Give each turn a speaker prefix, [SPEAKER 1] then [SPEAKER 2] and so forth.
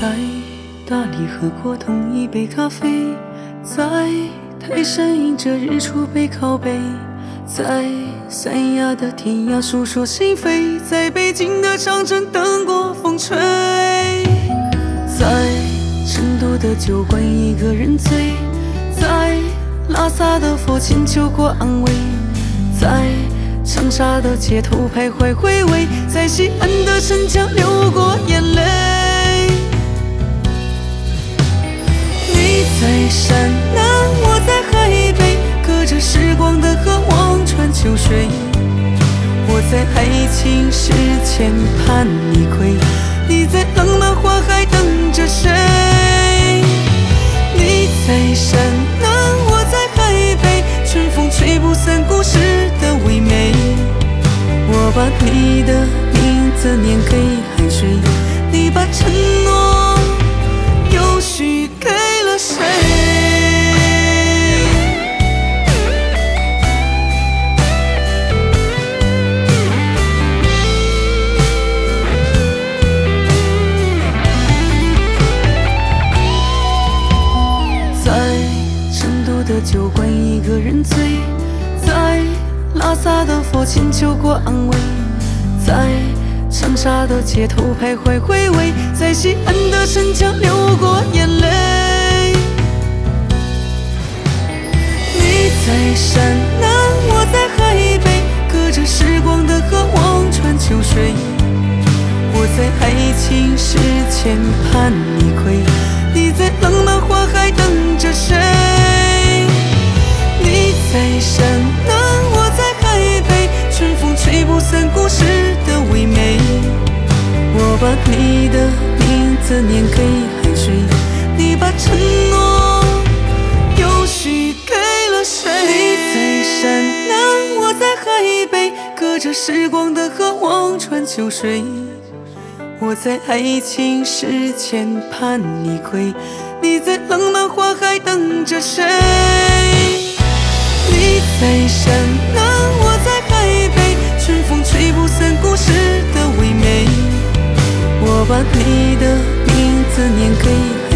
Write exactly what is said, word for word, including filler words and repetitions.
[SPEAKER 1] 在大理喝过同一杯咖啡，在泰山迎着日出背靠背，在三亚的天涯诉说心扉，在北京的长城等过风吹，在成都的酒馆一个人醉，在拉萨的佛前求过安慰，在长沙的街头徘徊回味，在西安的城墙流过眼泪。你在山南，我在海北，隔着时光的河望穿秋水。我在爱情史前盼你归，你在浪漫花海等着谁？你在山南，我在海北，春风吹不散故事的唯美。我把你的名字念给海水，你把承诺又许给了谁？在成都的酒馆一个人醉，在拉萨的佛前求过安慰，在长沙的街头徘徊回味，在西安的城墙流过眼泪。你在山南，我在海北，隔着时光的河望穿秋水。我在爱情史前盼你归，你在浪漫花海等着谁？你在山南，我在海北，春风吹不散故事的唯美。我把你的名字念给海水，你把承诺又许给了谁？你在山南，我在海北，隔着时光的河望穿秋水。我在爱情史前盼你归，你在浪漫花海等着谁？你在山南，我在海北，春风吹不散故事的唯美。我把你的名字念给